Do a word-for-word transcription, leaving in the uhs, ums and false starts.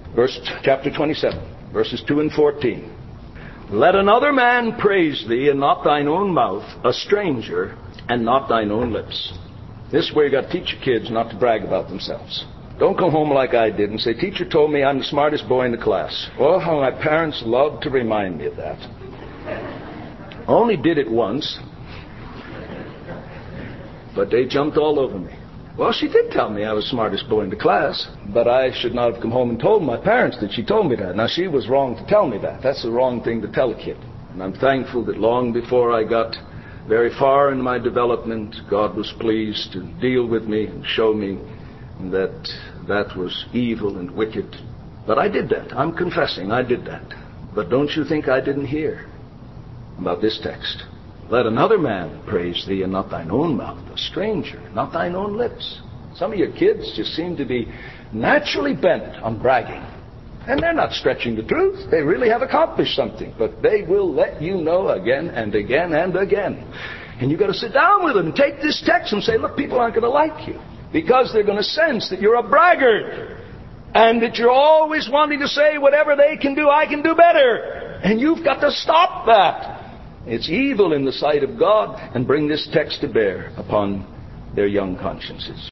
Verse, chapter twenty-seven, verses two and fourteen. Let another man praise thee, and not thine own mouth, a stranger, and not thine own lips. This is where you got to teach your kids not to brag about themselves. Don't come home like I did and say, teacher told me I'm the smartest boy in the class. Oh, how my parents loved to remind me of that. I only did it once, but they jumped all over me. Well, she did tell me I was the smartest boy in the class, but I should not have come home and told my parents that she told me that. Now, she was wrong to tell me that. That's the wrong thing to tell a kid. And I'm thankful that long before I got very far in my development, God was pleased to deal with me and show me that that was evil and wicked. But I did that. I'm confessing I did that. But don't you think I didn't hear about this text? Let another man praise thee, and not thine own mouth, a stranger, not thine own lips. Some of your kids just seem to be naturally bent on bragging. And they're not stretching the truth. They really have accomplished something. But they will let you know again and again and again. And you've got to sit down with them and take this text and say, look, people aren't going to like you. Because they're going to sense that you're a braggart. And that you're always wanting to say, whatever they can do, I can do better. And you've got to stop that. It's evil in the sight of God, and bring this text to bear upon their young consciences.